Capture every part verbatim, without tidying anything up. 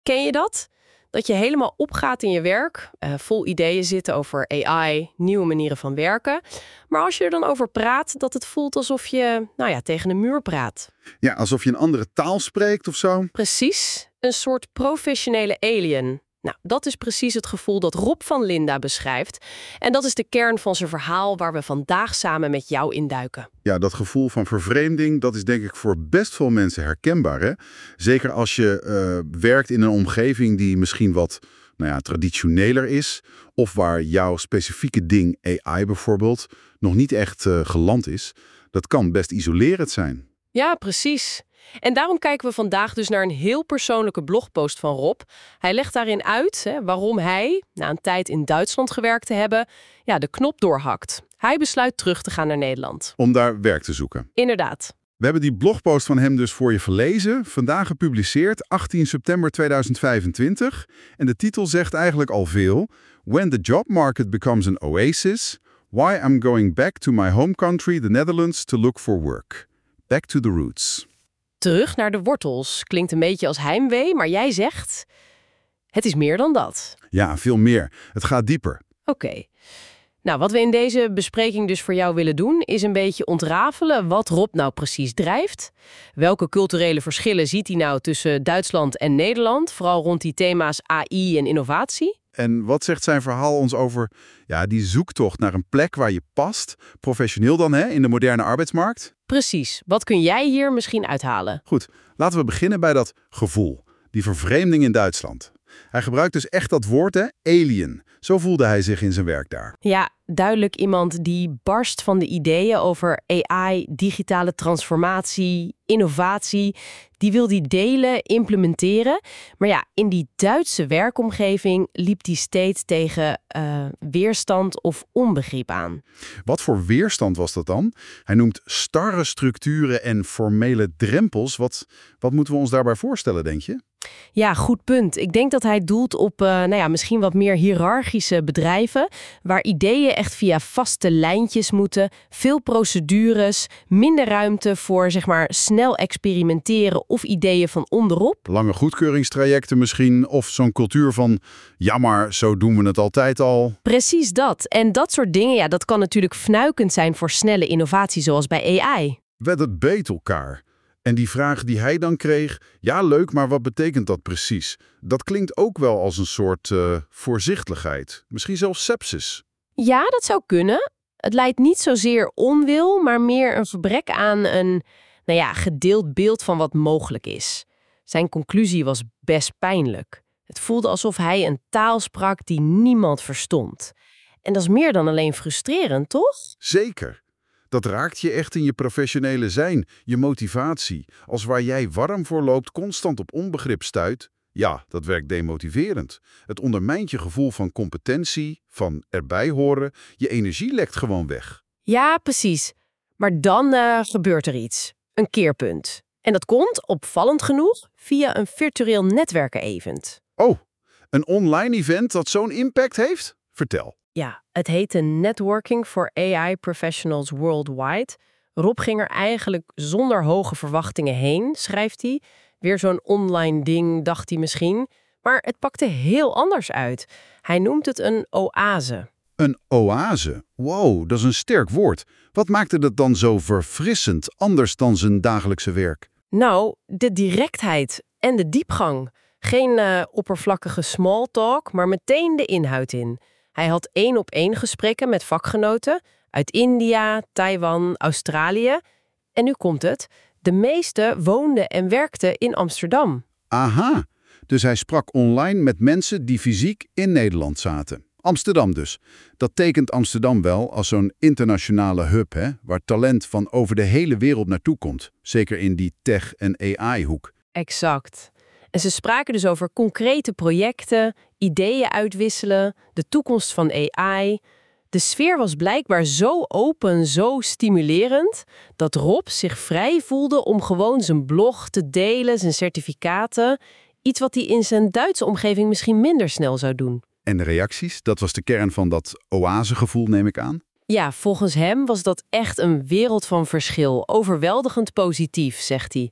Ken je dat? Dat je helemaal opgaat in je werk, uh, vol ideeën zit over A I, nieuwe manieren van werken. Maar als je er dan over praat, dat het voelt alsof je nou ja, tegen een muur praat. Ja, alsof je een andere taal spreekt of zo. Precies, een soort professionele alien. Nou, dat is precies het gevoel dat Rob van Linda beschrijft. En dat is de kern van zijn verhaal waar we vandaag samen met jou induiken. Ja, dat gevoel van vervreemding, dat is denk ik voor best veel mensen herkenbaar. Hè? Zeker als je uh, werkt in een omgeving die misschien wat nou ja, traditioneler is. Of waar jouw specifieke ding, A I bijvoorbeeld, nog niet echt uh, geland is. Dat kan best isolerend zijn. Ja, precies. En daarom kijken we vandaag dus naar een heel persoonlijke blogpost van Rob. Hij legt daarin uit hè, waarom hij, na een tijd in Duitsland gewerkt te hebben, ja, de knop doorhakt. Hij besluit terug te gaan naar Nederland. Om daar werk te zoeken. Inderdaad. We hebben die blogpost van hem dus voor je verlezen. Vandaag gepubliceerd, achttien september tweeduizend vijfentwintig. En de titel zegt eigenlijk al veel. When the job market becomes an oasis, why I'm going back to my home country, the Netherlands, to look for work. Back to the roots. Terug naar de wortels. Klinkt een beetje als heimwee, maar jij zegt, het is meer dan dat. Ja, veel meer. Het gaat dieper. Oké. Okay. Nou, wat we in deze bespreking dus voor jou willen doen, is een beetje ontrafelen wat Rob nou precies drijft. Welke culturele verschillen ziet hij nou tussen Duitsland en Nederland, vooral rond die thema's A I en innovatie? En wat zegt zijn verhaal ons over ja, die zoektocht naar een plek waar je past, professioneel dan hè, in de moderne arbeidsmarkt? Precies. Wat kun jij hier misschien uithalen? Goed, laten we beginnen bij dat gevoel, die vervreemding in Duitsland. Hij gebruikt dus echt dat woord, hè, alien. Zo voelde hij zich in zijn werk daar. Ja, duidelijk iemand die barst van de ideeën over A I, digitale transformatie, innovatie. Die wil die delen, implementeren. Maar ja, in die Duitse werkomgeving liep hij steeds tegen uh, weerstand of onbegrip aan. Wat voor weerstand was dat dan? Hij noemt starre structuren en formele drempels. Wat, wat moeten we ons daarbij voorstellen, denk je? Ja, goed punt. Ik denk dat hij doelt op uh, nou ja, misschien wat meer hiërarchische bedrijven, waar ideeën echt via vaste lijntjes moeten, veel procedures, minder ruimte voor zeg maar snel experimenteren of ideeën van onderop. Lange goedkeuringstrajecten misschien, of zo'n cultuur van, ja maar, zo doen we het altijd al. Precies dat. En dat soort dingen, ja, dat kan natuurlijk fnuikend zijn voor snelle innovatie zoals bij A I. Werd het beet elkaar. En die vraag die hij dan kreeg, ja leuk, maar wat betekent dat precies? Dat klinkt ook wel als een soort uh, voorzichtigheid. Misschien zelfs sepsis. Ja, dat zou kunnen. Het lijkt niet zozeer onwil, maar meer een gebrek aan een nou ja, gedeeld beeld van wat mogelijk is. Zijn conclusie was best pijnlijk. Het voelde alsof hij een taal sprak die niemand verstond. En dat is meer dan alleen frustrerend, toch? Zeker. Dat raakt je echt in je professionele zijn, je motivatie. Als waar jij warm voor loopt, constant op onbegrip stuit. Ja, dat werkt demotiverend. Het ondermijnt je gevoel van competentie, van erbij horen. Je energie lekt gewoon weg. Ja, precies. Maar dan uh, gebeurt er iets. Een keerpunt. En dat komt, opvallend genoeg, via een virtueel netwerken-event. Oh, een online event dat zo'n impact heeft? Vertel. Ja, het heette Networking for A I Professionals Worldwide. Rob ging er eigenlijk zonder hoge verwachtingen heen, schrijft hij. Weer zo'n online ding, dacht hij misschien. Maar het pakte heel anders uit. Hij noemt het een oase. Een oase? Wow, dat is een sterk woord. Wat maakte dat dan zo verfrissend, anders dan zijn dagelijkse werk? Nou, de directheid en de diepgang. Geen uh, oppervlakkige small talk, maar meteen de inhoud in. Hij had één-op-één gesprekken met vakgenoten uit India, Taiwan, Australië. En nu komt het. De meeste woonden en werkten in Amsterdam. Aha, dus hij sprak online met mensen die fysiek in Nederland zaten. Amsterdam dus. Dat tekent Amsterdam wel als zo'n internationale hub, hè, waar talent van over de hele wereld naartoe komt. Zeker in die tech- en A I-hoek. Exact. En ze spraken dus over concrete projecten, ideeën uitwisselen, de toekomst van A I. De sfeer was blijkbaar zo open, zo stimulerend, dat Rob zich vrij voelde om gewoon zijn blog te delen, zijn certificaten. Iets wat hij in zijn Duitse omgeving misschien minder snel zou doen. En de reacties, dat was de kern van dat oasegevoel, neem ik aan? Ja, volgens hem was dat echt een wereld van verschil. Overweldigend positief, zegt hij.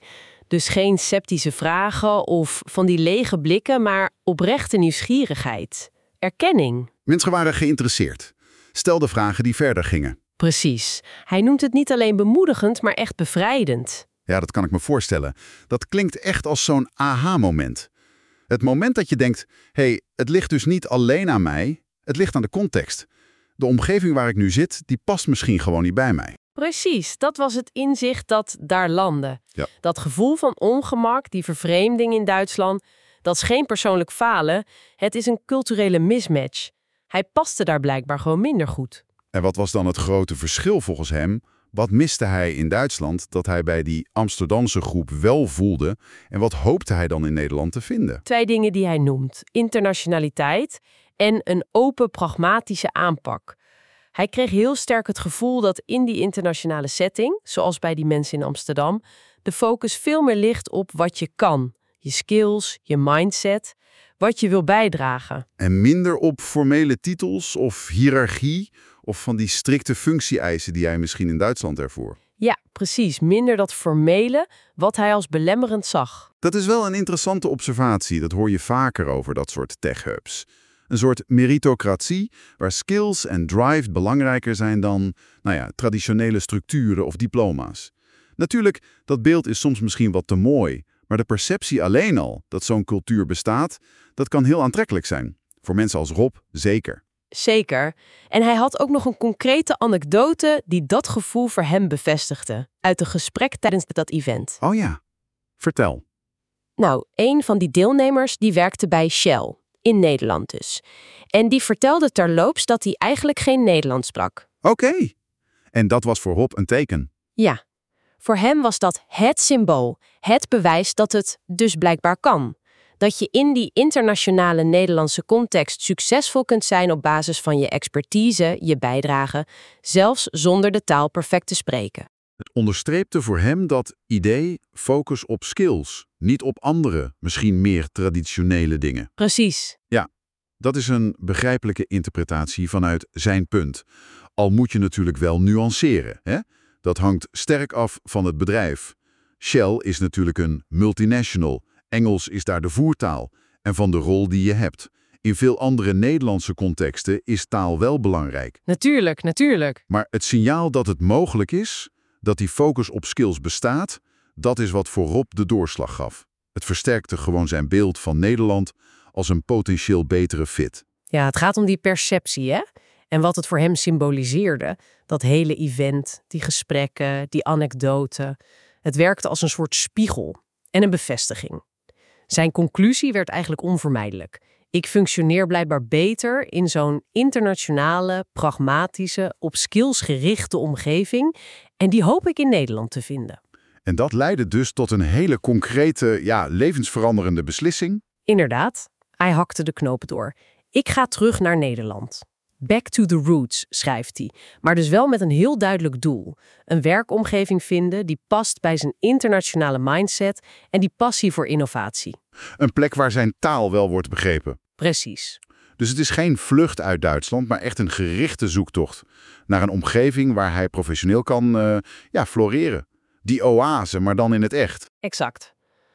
Dus geen sceptische vragen of van die lege blikken, maar oprechte nieuwsgierigheid. Erkenning. Mensen waren geïnteresseerd. Stelden vragen die verder gingen. Precies. Hij noemt het niet alleen bemoedigend, maar echt bevrijdend. Ja, dat kan ik me voorstellen. Dat klinkt echt als zo'n aha-moment. Het moment dat je denkt, hé, hey, het ligt dus niet alleen aan mij, het ligt aan de context. De omgeving waar ik nu zit, die past misschien gewoon niet bij mij. Precies, dat was het inzicht dat daar landde. Ja. Dat gevoel van ongemak, die vervreemding in Duitsland, dat is geen persoonlijk falen, het is een culturele mismatch. Hij paste daar blijkbaar gewoon minder goed. En wat was dan het grote verschil volgens hem? Wat miste hij in Duitsland dat hij bij die Amsterdamse groep wel voelde? En wat hoopte hij dan in Nederland te vinden? Twee dingen die hij noemt. Internationaliteit en een open, pragmatische aanpak. Hij kreeg heel sterk het gevoel dat in die internationale setting, zoals bij die mensen in Amsterdam, de focus veel meer ligt op wat je kan. Je skills, je mindset, wat je wil bijdragen. En minder op formele titels of hiërarchie of van die strikte functie-eisen die hij misschien in Duitsland ervoor. Ja, precies. Minder dat formele, wat hij als belemmerend zag. Dat is wel een interessante observatie. Dat hoor je vaker over dat soort tech-hubs. Een soort meritocratie waar skills en drive belangrijker zijn dan, nou ja, traditionele structuren of diploma's. Natuurlijk, dat beeld is soms misschien wat te mooi, maar de perceptie alleen al dat zo'n cultuur bestaat, dat kan heel aantrekkelijk zijn. Voor mensen als Rob zeker. Zeker. En hij had ook nog een concrete anekdote die dat gevoel voor hem bevestigde. Uit een gesprek tijdens dat event. Oh ja, vertel. Nou, een van die deelnemers die werkte bij Shell. In Nederland dus. En die vertelde terloops dat hij eigenlijk geen Nederlands sprak. Oké. Okay. En dat was voor Rob een teken. Ja. Voor hem was dat het symbool. Het bewijs dat het dus blijkbaar kan. Dat je in die internationale Nederlandse context succesvol kunt zijn op basis van je expertise, je bijdrage, zelfs zonder de taal perfect te spreken. Het onderstreepte voor hem dat idee focus op skills, niet op andere, misschien meer traditionele dingen. Precies. Ja, dat is een begrijpelijke interpretatie vanuit zijn punt. Al moet je natuurlijk wel nuanceren, hè? Dat hangt sterk af van het bedrijf. Shell is natuurlijk een multinational. Engels is daar de voertaal en van de rol die je hebt. In veel andere Nederlandse contexten is taal wel belangrijk. Natuurlijk, natuurlijk. Maar het signaal dat het mogelijk is, dat die focus op skills bestaat, dat is wat voor Rob de doorslag gaf. Het versterkte gewoon zijn beeld van Nederland als een potentieel betere fit. Ja, het gaat om die perceptie, hè? En wat het voor hem symboliseerde. Dat hele event, die gesprekken, die anekdoten. Het werkte als een soort spiegel en een bevestiging. Zijn conclusie werd eigenlijk onvermijdelijk. Ik functioneer blijkbaar beter in zo'n internationale, pragmatische, op skills gerichte omgeving. En die hoop ik in Nederland te vinden. En dat leidde dus tot een hele concrete, ja, levensveranderende beslissing. Inderdaad, hij hakte de knoop door. Ik ga terug naar Nederland. Back to the roots, schrijft hij. Maar dus wel met een heel duidelijk doel. Een werkomgeving vinden die past bij zijn internationale mindset en die passie voor innovatie. Een plek waar zijn taal wel wordt begrepen. Precies. Dus het is geen vlucht uit Duitsland, maar echt een gerichte zoektocht naar een omgeving waar hij professioneel kan uh, ja, floreren. Die oase, maar dan in het echt. Exact.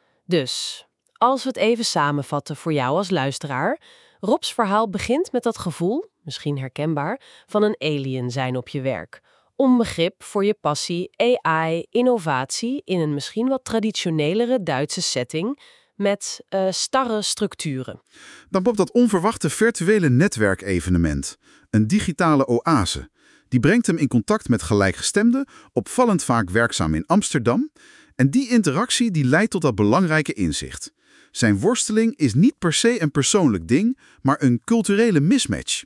Dus, als we het even samenvatten voor jou als luisteraar. Robs verhaal begint met dat gevoel, misschien herkenbaar, van een alien zijn op je werk. Onbegrip voor je passie, A I, innovatie in een misschien wat traditionelere Duitse setting met uh, starre structuren. Dan op dat onverwachte virtuele netwerkevenement, een digitale oase. Die brengt hem in contact met gelijkgestemden, opvallend vaak werkzaam in Amsterdam. En die interactie die leidt tot dat belangrijke inzicht. Zijn worsteling is niet per se een persoonlijk ding, maar een culturele mismatch.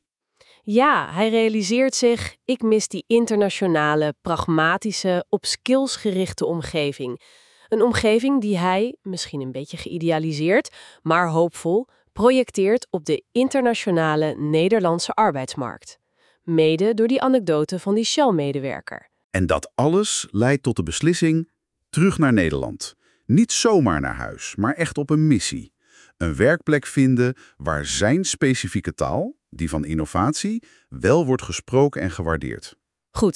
Ja, hij realiseert zich, ik mis die internationale, pragmatische, op skills gerichte omgeving. Een omgeving die hij, misschien een beetje geïdealiseerd, maar hoopvol, projecteert op de internationale Nederlandse arbeidsmarkt. Mede door die anekdote van die Shell-medewerker. En dat alles leidt tot de beslissing terug naar Nederland. Niet zomaar naar huis, maar echt op een missie. Een werkplek vinden waar zijn specifieke taal, die van innovatie, wel wordt gesproken en gewaardeerd. Goed,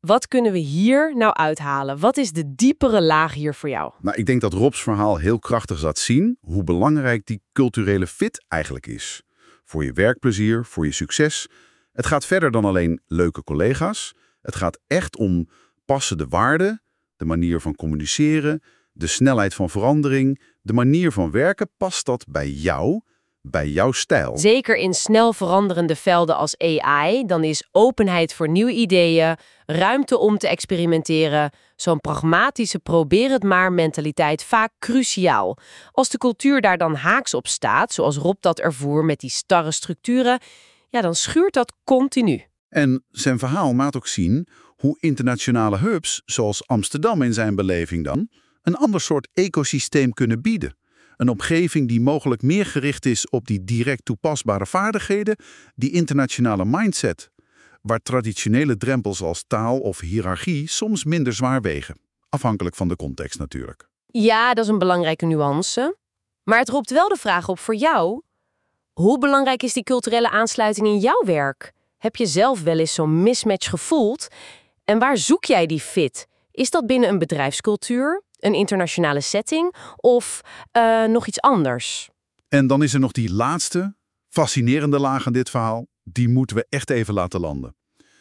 Wat kunnen we hier nou uithalen? Wat is de diepere laag hier voor jou? Nou, ik denk dat Rob's verhaal heel krachtig laat zien hoe belangrijk die culturele fit eigenlijk is. Voor je werkplezier, voor je succes. Het gaat verder dan alleen leuke collega's. Het gaat echt om passende waarden, de manier van communiceren, de snelheid van verandering, de manier van werken. Past dat bij jou, bij jouw stijl? Zeker in snel veranderende velden als A I, dan is openheid voor nieuwe ideeën, ruimte om te experimenteren, zo'n pragmatische probeer het maar mentaliteit vaak cruciaal. Als de cultuur daar dan haaks op staat, zoals Rob dat ervoer met die starre structuren, ja, dan schuurt dat continu. En zijn verhaal laat ook zien hoe internationale hubs, zoals Amsterdam in zijn beleving dan, een ander soort ecosysteem kunnen bieden. Een omgeving die mogelijk meer gericht is op die direct toepasbare vaardigheden, die internationale mindset, waar traditionele drempels als taal of hiërarchie soms minder zwaar wegen. Afhankelijk van de context natuurlijk. Ja, dat is een belangrijke nuance. Maar het roept wel de vraag op voor jou. Hoe belangrijk is die culturele aansluiting in jouw werk? Heb je zelf wel eens zo'n mismatch gevoeld? En waar zoek jij die fit? Is dat binnen een bedrijfscultuur, een internationale setting of uh, nog iets anders? En dan is er nog die laatste, fascinerende laag aan dit verhaal. Die moeten we echt even laten landen.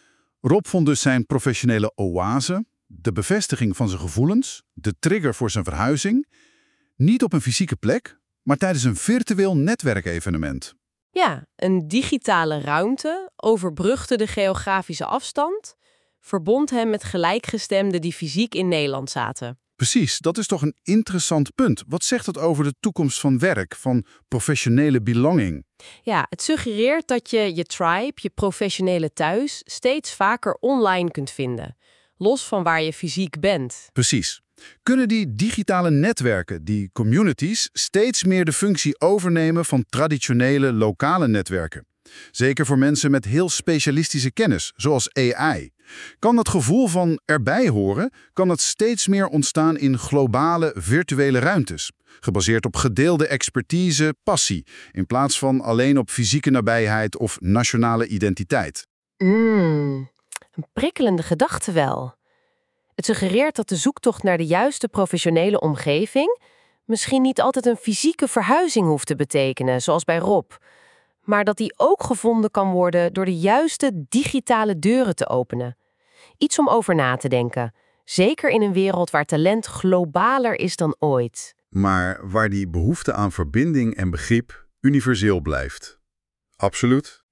Rob vond dus zijn professionele oase, de bevestiging van zijn gevoelens, de trigger voor zijn verhuizing, niet op een fysieke plek, maar tijdens een virtueel netwerkevenement. Ja, een digitale ruimte overbrugde de geografische afstand, verbond hem met gelijkgestemden die fysiek in Nederland zaten. Precies, dat is toch een interessant punt. Wat zegt dat over de toekomst van werk, van professionele belonging? Ja, het suggereert dat je je tribe, je professionele thuis, steeds vaker online kunt vinden. Los van waar je fysiek bent. Precies. Kunnen die digitale netwerken, die communities, steeds meer de functie overnemen van traditionele lokale netwerken? Zeker voor mensen met heel specialistische kennis, zoals A I. Kan dat gevoel van erbij horen, kan het steeds meer ontstaan in globale virtuele ruimtes, gebaseerd op gedeelde expertise, passie, in plaats van alleen op fysieke nabijheid of nationale identiteit. Mm, een prikkelende gedachte wel. Het suggereert dat de zoektocht naar de juiste professionele omgeving misschien niet altijd een fysieke verhuizing hoeft te betekenen, zoals bij Rob, maar dat die ook gevonden kan worden door de juiste digitale deuren te openen. Iets om over na te denken, zeker in een wereld waar talent globaler is dan ooit. Maar waar die behoefte aan verbinding en begrip universeel blijft. Absoluut.